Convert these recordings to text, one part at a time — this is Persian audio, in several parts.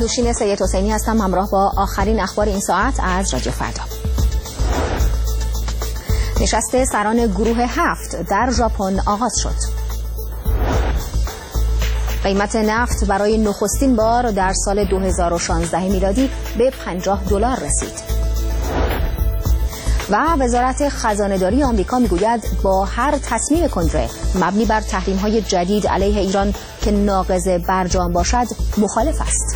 نوشین سید حسینی هستم، همراه با آخرین اخبار این ساعت از رادیو فردا. نشست سران گروه 7 در ژاپن آغاز شد. قیمت نفت برای نخستین بار در سال 2016 میلادی به $50 رسید. و وزارت خزانه‌داری آمریکا میگوید با هر تصمیم کنگره مبنی بر تحریم‌های جدید علیه ایران که ناقض برجام باشد مخالف است.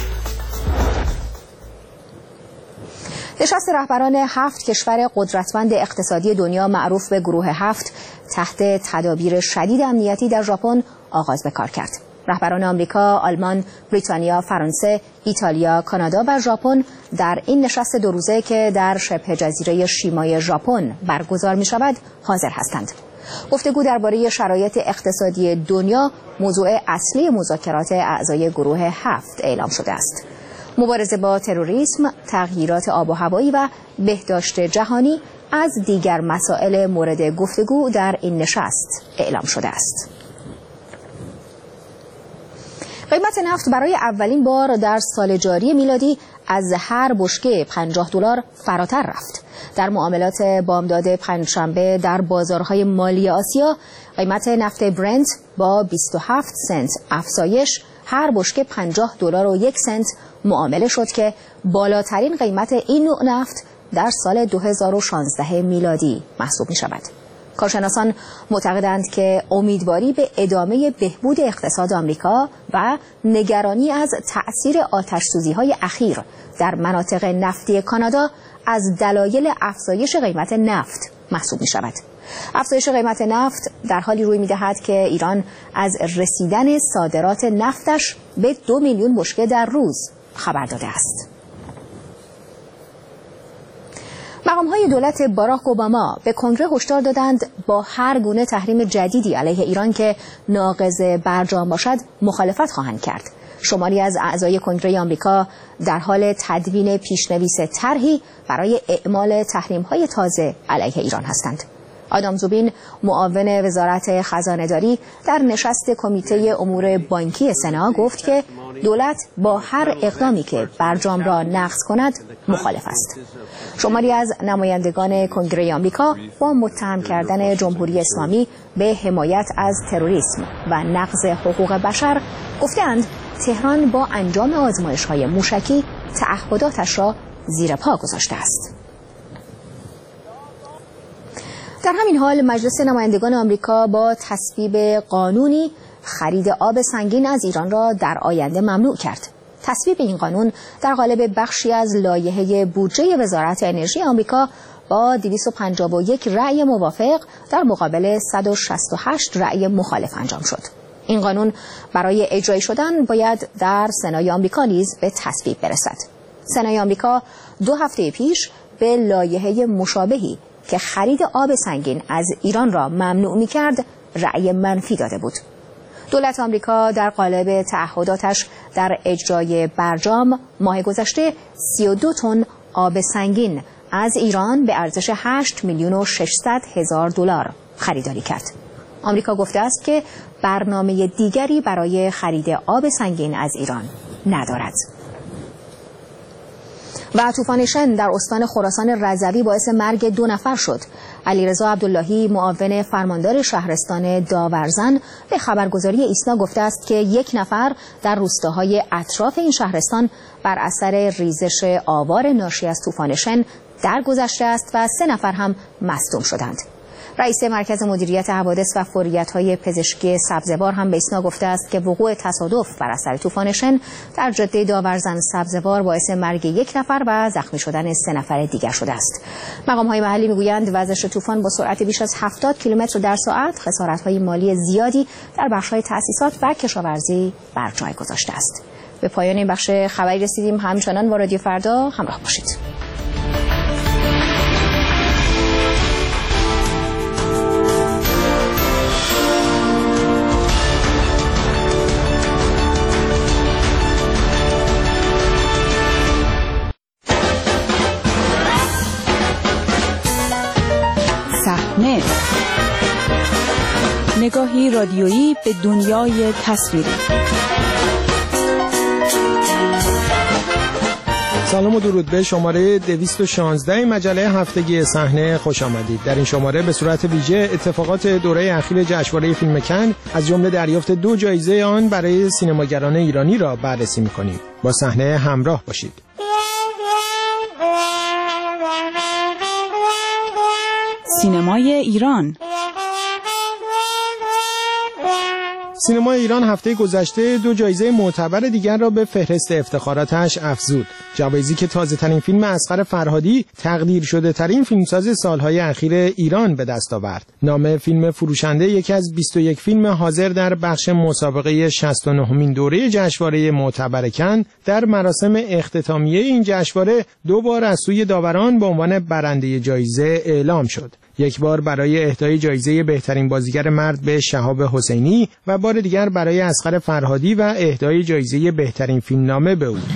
نشست رهبران 7 کشور قدرتمند اقتصادی دنیا معروف به گروه 7 تحت تدابیر شدید امنیتی در ژاپن آغاز به کار کرد. رهبران آمریکا، آلمان، بریتانیا، فرانسه، ایتالیا، کانادا و ژاپن در این نشست 2 روزه که در شبه جزیره شیمای ژاپن برگزار می شود حاضر هستند. گفتگو درباره شرایط اقتصادی دنیا موضوع اصلی مذاکرات اعضای گروه 7 اعلام شده است. مبارزه با تروریسم، تغییرات آب و هوایی و بهداشت جهانی از دیگر مسائل مورد گفتگو در این نشست اعلام شده است. قیمت نفت برای اولین بار در سال جاری میلادی از هر بشکه $50 فراتر رفت. در معاملات بامداد پنجشنبه در بازارهای مالی آسیا، قیمت نفت برنت با 27 سنت افزایش هر بشکه $50.01 معامله شد که بالاترین قیمت این نوع نفت در سال 2016 میلادی محسوب می شود. کارشناسان معتقدند که امیدواری به ادامه بهبود اقتصاد آمریکا و نگرانی از تأثیر آتش‌سوزی‌های اخیر در مناطق نفتی کانادا از دلایل افزایش قیمت نفت محسوب می شود. افزایش قیمت نفت در حالی روی می دهد که ایران از رسیدن صادرات نفتش به 2 میلیون بشکه در روز خبر داده است. مقام‌های دولت باراک اوباما به کنگره هشدار دادند با هر گونه تحریم جدیدی علیه ایران که ناقض برجام باشد مخالفت خواهند کرد. شماری از اعضای کنگره آمریکا در حال تدوین پیشنویس طرحی برای اعمال تحریم‌های تازه علیه ایران هستند. آدام زوبین، معاون وزارت خزانه‌داری، در نشست کمیته امور بانکی سنا گفت که دولت با هر اقدامی که برجام را نقض کند مخالف است. شماری از نمایندگان کنگره آمریکا با متهم کردن جمهوری اسلامی به حمایت از تروریسم و نقض حقوق بشر گفتند تهران با انجام آزمایش‌های موشکی تعهداتش را زیر پا گذاشته است. در همین حال مجلس نمایندگان آمریکا با تصویب قانونی خرید آب سنگین از ایران را در آینده ممنوع کرد. تصویب این قانون در قالب بخشی از لایحه بودجه وزارت انرژی آمریکا با 251 رأی موافق در مقابل 168 رأی مخالف انجام شد. این قانون برای اجرایی شدن باید در سنای آمریکا نیز به تصویب برسد. سنای آمریکا 2 هفته پیش به لایحه مشابهی که خرید آب سنگین از ایران را ممنوع می‌کرد رأی منفی داده بود. دولت آمریکا در قالب تعهداتش در اجرای برجام ماه گذشته 32 تن آب سنگین از ایران به ارزش $8,600,000 خریداری کرد. آمریکا گفته است که برنامه دیگری برای خرید آب سنگین از ایران ندارد. و طوفان شن در استان خراسان رضوی باعث مرگ 2 نفر شد. علیرضا عبداللهی، معاون فرماندار شهرستان داورزن، به خبرگزاری ایسنا گفته است که 1 نفر در روستاهای اطراف این شهرستان بر اثر ریزش آوار ناشی از طوفان شن درگذشته است و 3 نفر هم مصدوم شدند. رئیس مرکز مدیریت حوادث و فوریت‌های پزشکی سبزوار هم به ایسنا گفته است که وقوع تصادف بر اثر طوفان شن در جاده داورزن سبزوار باعث مرگ 1 نفر و زخمی شدن 3 نفر دیگر شده است. مقام‌های محلی میگویند وزش طوفان با سرعت بیش از 70 کیلومتر در ساعت خسارت‌های مالی زیادی در بخش‌های تأسیسات و کشاورزی بر جای گذاشته است. به پایان این بخش خبری رسیدیم. همچنان با رادیو فردا همراه باشید. نگاهی رادیویی به دنیای تصویری. سلام و درود به شماره 216 مجله هفتگی صحنه خوش آمدید. در این شماره به صورت ویژه اتفاقات دوره اخیر جشنواره فیلم کن از جمله دریافت 2 جایزه آن برای سینماگران ایرانی را بررسی می‌کنیم. با صحنه همراه باشید. سینمای ایران. سینما ایران هفته گذشته 2 جایزه معتبر دیگر را به فهرست افتخاراتش افزود. جوایزی که تازه‌ترین فیلم اصغر فرهادی تقدیر شده ترین فیلمساز سالهای اخیر ایران به دست آورد. نام فیلم فروشنده یکی از 21 فیلم حاضر در بخش مسابقه 69مین دوره جشنواره معتبر کن در مراسم اختتامیه این جشنواره 2 بار از سوی داوران به عنوان برنده جایزه اعلام شد. یک بار برای اهدای جایزه بهترین بازیگر مرد به شهاب حسینی و بار دیگر برای اصغر فرهادی و اهدای جایزه بهترین فیلمنامه به او.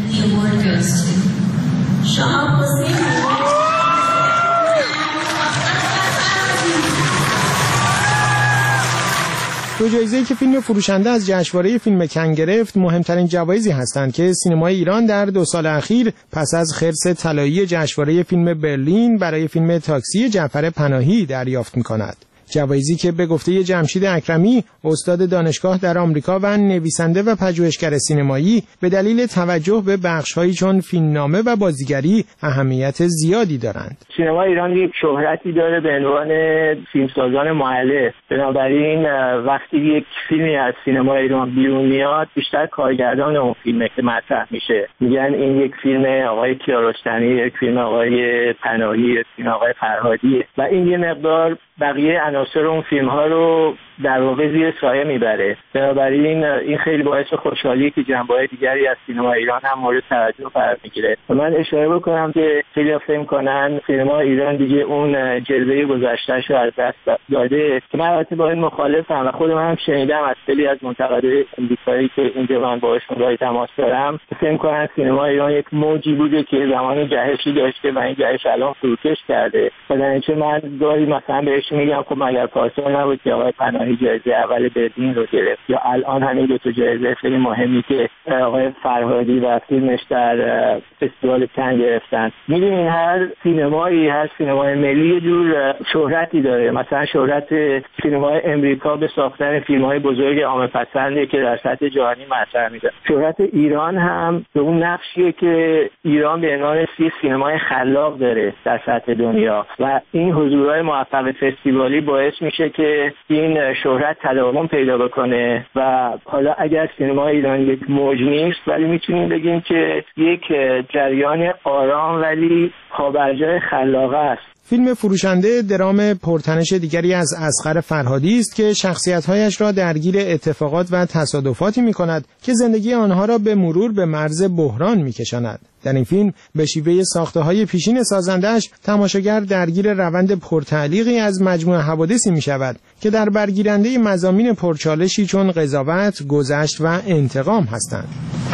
دو جایزه‌ای که فیلم فروشنده از جشنواره فیلم کن گرفت مهمترین جوایزی هستند که سینمای ایران در 2 سال اخیر پس از خرس طلایی جشنواره فیلم برلین برای فیلم تاکسی جعفر پناهی دریافت می‌کند. جوایزی که به گفته جمشید اکرمی استاد دانشگاه در آمریکا و نویسنده و پژوهشگر سینمایی به دلیل توجه به بخش‌هایی چون فیلمنامه و بازیگری اهمیت زیادی دارند. سینما ایران یک شهرتی داره به عنوان فیلمسازان مؤلف. بنابراین وقتی یک فیلمی از سینما ایران بیرون میاد بیشتر کارگردان اون فیلمه که مطرح میشه. میگن این یک فیلم آقای کیارستمی، یک فیلم آقای پناهی، یک فیلم آقای فرهادی و این یه مقدار بقیه عناصر اون فیلم ها رو در واقع زیر سایه میبره. بنابراین این خیلی باعث خوشحالی که جنبه‌های دیگری از سینما ایران هم مورد توجه قرار میگیره. و من اشاره بکنم که خیلی فکر می‌کنن سینما ایران دیگه اون جلوه گذشته‌اش رو از دست داده که من البته با این مخالفم و خودم هم شنیدم از خیلی از منتقدای امریکایی که اینجا من باهاشون راه تماس دارم که فکر می‌کنن سینما ایران یک موجی بوده که زمان جهشی داشته و این جهش الان فروکش کرده. مثلا من گاهی مثلا بهش میگم خب مگر پارسال نبود که آقای پناهی جایزه اول برلین رو گرفت یا الان همین 2 جایزه خیلی مهمی که آقای فرهادی و فیلمش در فستیوال کن گرفتن. می‌بینین هر سینمایی، هر سینمای ملی یه جور شهرتی داره. مثلا شهرت سینمای امریکا به ساختن فیلم‌های بزرگ عامه‌پسندی که در سطح جهانی مطرح میشه. شهرت ایران هم به اون نقشیه که ایران به عنوان سینمای خلاق داره در سطح دنیا و این حضورهای موفق فستیوالی باعث میشه که این شهرت تداوم پیدا بکنه و حالا اگر سینما ایران یک موج نیست ولی میتونیم بگیم که یک جریان آرام ولی پابرجای خلاقه است. فیلم فروشنده درام پرتنش دیگری از اصغر فرهادی است که شخصیت‌هایش را درگیر اتفاقات و تصادفاتی می‌کند که زندگی آنها را به مرور به مرز بحران می‌کشاند. در این فیلم به شیوه ساخته‌های پیشین سازنده‌اش تماشاگر درگیر روند پرتعلیقی از مجموعه حوادثی می‌شود که در برگیرنده مضامین پرچالشی چون قضاوت، گذشت و انتقام هستند.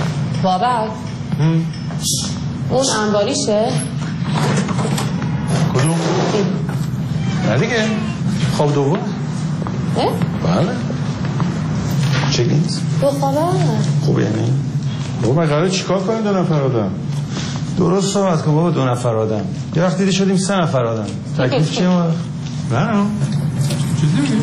بابا اون انباریشه؟ کدوم؟ نه دیگه خواب دوم؟ بله چه نیست؟ دو خوابه خوب یعنی؟ بابا من قراره چیکار کنیم 2 نفر آدم؟ درست صحبت کن بابا 2 نفر آدم یه وقت دیده شدیم 3 نفر آدم تکلیف چیه ما؟ نه چیزی میگه؟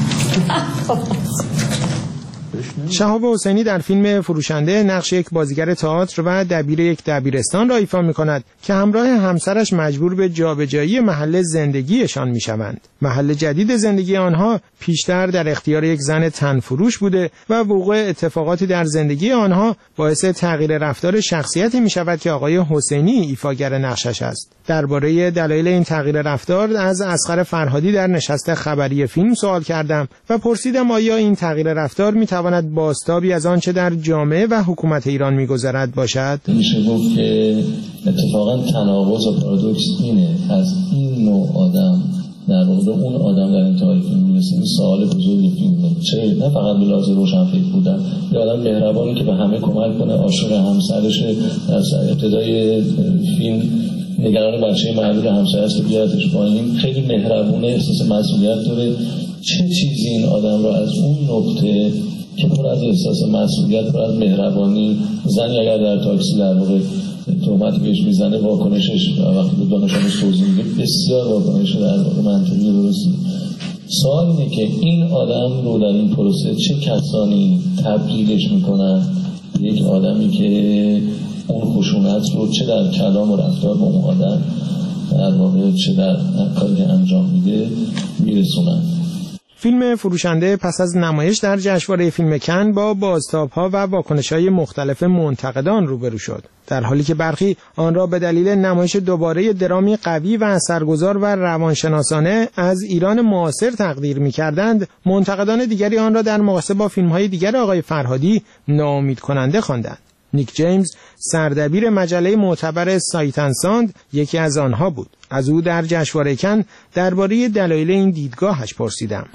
شهاب حسینی در فیلم فروشنده نقش یک بازیگر تئاتر و دبیر یک دبیرستان را ایفا می‌کند که همراه همسرش مجبور به جابجایی محل زندگیشان می‌شوند. محل جدید زندگی آنها پیشتر در اختیار یک زن تنفروش بوده و وقوع اتفاقاتی در زندگی آنها باعث تغییر رفتار شخصیتی می‌شود که آقای حسینی ایفاگر نقشش است. درباره دلایل این تغییر رفتار از اصغر فرهادی در نشست خبری فیلم سوال کردم و پرسیدم آیا این تغییر رفتار می‌تواند بازتابی از آنچه در جامعه و حکومت ایران می‌گذرد باشد؟ میشه گفت که اتفاقا تناقض و پارادوکس اینه از این نوع آدم در واقع اون آدم در انتهای فیلم میرسیم. سوال بزرگی فیلمه چه نه فقط به لحاظ روشنفکر بودن یه آدم مهربانی که به همه کمک کنه، عاشق همسرشه، در ابتدای فیلم نگران بچه معلول همسر است که بیادش پایین، خیلی مهربونه، احساس مسئولیت داره. چه چیزی این آدم رو از اون نقطه که پر از احساس مسئولیت، پر از مهربانی، زنی اگر در تاکسی در واقع تهمت بهش میزنه واکنشش وقتی به دانش آموز توضیح میده بسیار واکنش در واقع منطقی و درستی. سوال اینه که این آدم رو در این پروسه چه کسانی تبدیلش میکنن یک آدمی که اون خشونت رو چه در کلام و رفتار با اون آدم در واقع چه در کاری که انجام میده میرسونن. فیلم فروشنده پس از نمایش در جشنواره فیلم کن با بازتاب‌ها و واکنش‌های مختلف منتقدان روبرو شد، در حالی که برخی آن را به دلیل نمایش دوباره درامی قوی و اثرگذار و روانشناسانه از ایران معاصر تقدیر می‌کردند. منتقدان دیگری آن را در مقایسه با فیلم‌های دیگر آقای فرهادی ناامید کننده خواندند. نیک جیمز، سردبیر مجله معتبر سایت اند ساند، یکی از آنها بود. از او در جشنواره کن درباره دلایل این دیدگاهش پرسیدم.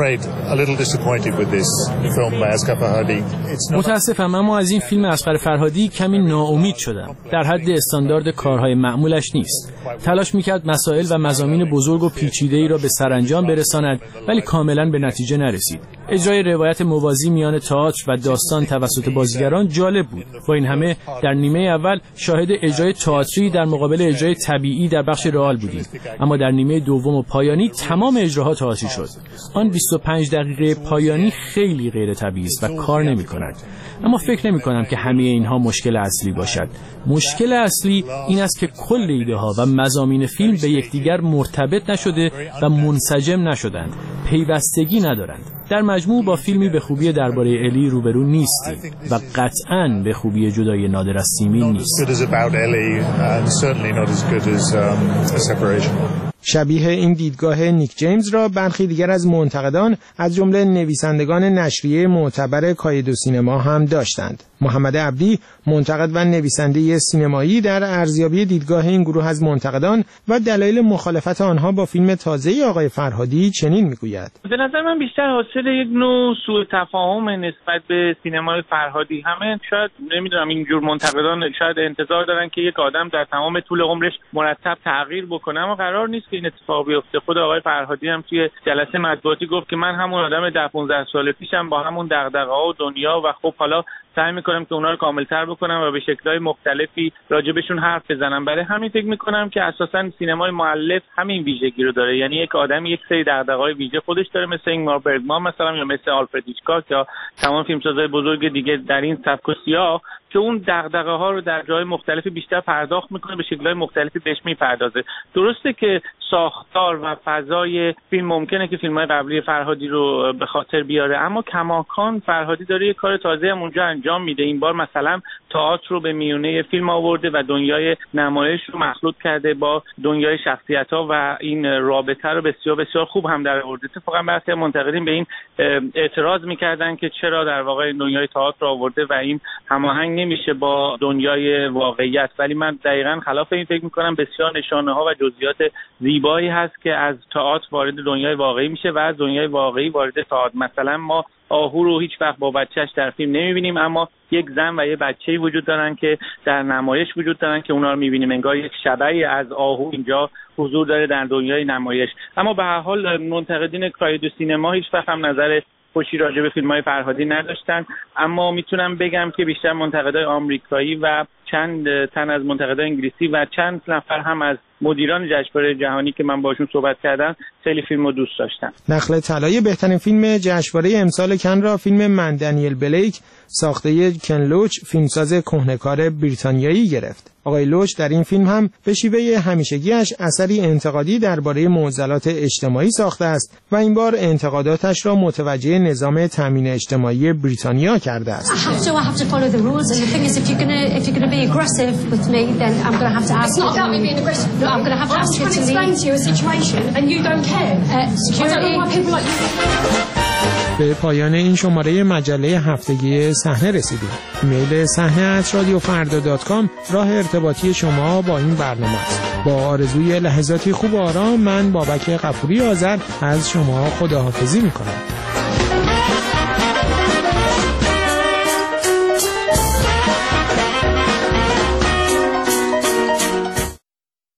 متاسفم، اما از این فیلم اصغر فرهادی کمی ناامید شدم. در حد استاندارد کارهای معمولش نیست. تلاش میکرد مسائل و مضامین بزرگ و پیچیده‌ای را به سرانجام برساند، ولی کاملا به نتیجه نرسید. اجرای روایت موازی میان تئاتر و داستان توسط بازیگران جالب بود. با این همه در نیمه اول شاهد اجرای تئاتری در مقابل اجرای طبیعی در بخش رئال بودیم، اما در نیمه دوم و پایانی تمام اجراها تئاتری شد. آن 25 دقیقه پایانی خیلی غیر طبیعی است و کار نمی‌کند. اما فکر نمی‌کنم که همه اینها مشکل اصلی باشد. مشکل اصلی این است که کل ایده‌ها و مضامین فیلم به یکدیگر مرتبط نشده و منسجم نشدند، پیوستگی ندارند. در مجموع با فیلمی به خوبی درباره الی روبرو نیستیم و قطعاً به خوبی جدای نادر از سیمین نیست. شبیه این دیدگاه نیک جیمز را برخی دیگر از منتقدان از جمله نویسندگان نشریه معتبر کاید و سینما هم داشتند. محمد عبدی، منتقد و نویسنده سینمایی، در ارزیابی دیدگاه این گروه از منتقدان و دلایل مخالفت آنها با فیلم تازه آقای فرهادی چنین میگوید: به نظر من بیشتر حاصل یک نوع سوء تفاهم نسبت به سینمای فرهادی. همه شاید نمیدونم اینجور منتقدان شاید انتظار دارن که یک آدم در تمام طول عمرش مرتب تغییر بکنه، اما قرار نیست که این اتفاق بیفته. خود آقای فرهادی هم توی جلسه مطبوعاتی گفت که من همون آدم 10-15 سال پیشم با همون دغدغه‌ها و دنیا و خب حالا سعی میکنم که اونا رو کاملتر بکنم و به شکل‌های مختلفی راجبشون حرف بزنم. برای همین فکر میکنم که اساساً سینمای مؤلف همین ویژگی رو داره، یعنی یک آدم یک سری دغدغه‌های ویژه خودش داره، مثل اینگمار برگمان مثلا یا مثل آلفرد هیچکاک یا تمام فیلمسازهای بزرگ دیگه در این سبک و سیاق، که اون دغدغه‌ها رو در جای مختلفی بیشتر پرداخت میکنه، به شکل‌های مختلفی بهش میپردازه. درسته که ساختار و فضای فیلم ممکنه که فیلم‌های قبلی فرهادی رو به خاطر بیاره، اما کماکان فرهادی داره یک کار تازه هم اونجا انجام میده. این بار مثلا تئاتر رو به میونه فیلم آورده و دنیای نمایش رو مخلوط کرده با دنیای شخصیت‌ها و این رابطه رو بسیار بسیار خوب هم در آورده. اتفاقا برخی منتقدین به این اعتراض می‌کردن که چرا در واقع دنیای تئاتر رو آورده و این هماهنگ نمیشه با دنیای واقعیت، ولی من دقیقاً خلاف این فکر می‌کنم. بسیار نشانه‌ها و جزئیات زیبایی هست که از تئاتر وارد دنیای واقعی میشه و از دنیای واقعی وارد تئاتر. مثلا ما آهو رو هیچ وقت با بچه‌اش در فیلم نمی‌بینیم، اما یک زن و یه بچه‌ای وجود دارن که در نمایش وجود دارن که اونا رو می‌بینیم. انگار یک شبحی از آهو اینجا حضور داره در دنیای نمایش. اما به هر حال منتقدین کاید و سینما هیچ وقت هم نظر خوشی راجع به فیلم‌های فرهادی نداشتن، اما میتونم بگم که بیشتر منتقدای آمریکایی و چند تن از منتقدای انگلیسی و چند نفر هم از مدیران جشنواره جهانی که من باشون صحبت کردم خیلی فیلمو دوست داشتن. نخل طلای بهترین فیلم جشنواره امسال کن را فیلم من دنیل بلیک ساخته کن لوچ، فیلمساز کهنه‌کار بریتانیایی گرفت. آقای لوچ در این فیلم هم به شیوه همیشگیش اثری انتقادی درباره معضلات اجتماعی ساخته است و این بار انتقاداتش را متوجه نظام تامین اجتماعی بریتانیا کرده است. به پایان این شماره مجله هفتگی صحنه رسیدیم. ایمیل صحنه@radiofarda.com راه ارتباطی شما با این برنامه است. با آرزوی لحظاتی خوب و آرام، من بابک غفوری آذر از شما خداحافظی می‌کنم.